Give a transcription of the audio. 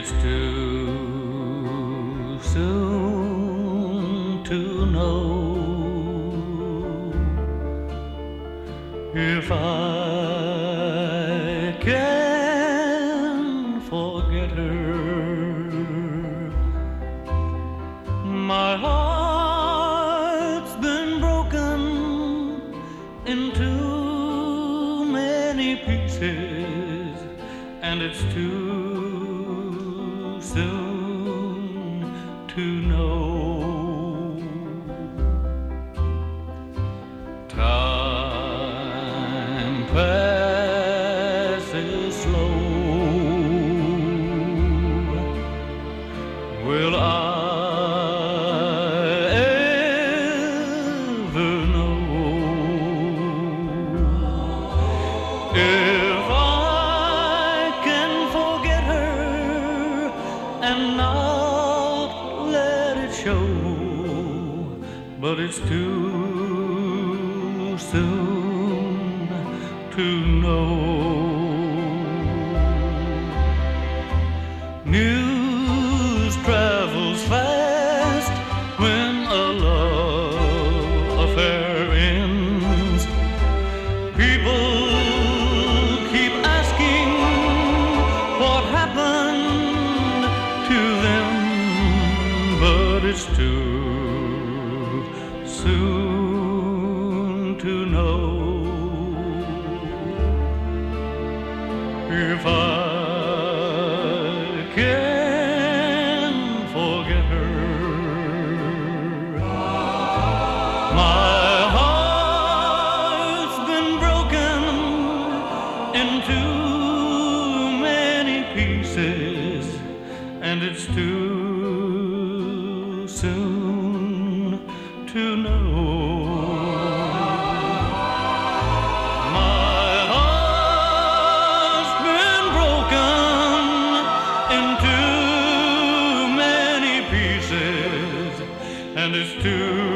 it's too soon to know if I can forget her. My heart's been broken into many pieces, and it's too soon to know. Time passes slow. Will I ever know if I can forget her and not let it show? But it's too soon to know. News travels fast when a love affair ends. People keep asking what happened to them, but it's too soon to know if I can forget her. My heart's been broken into many pieces, and it's too soon to know. My heart's been broken into many pieces, and it's too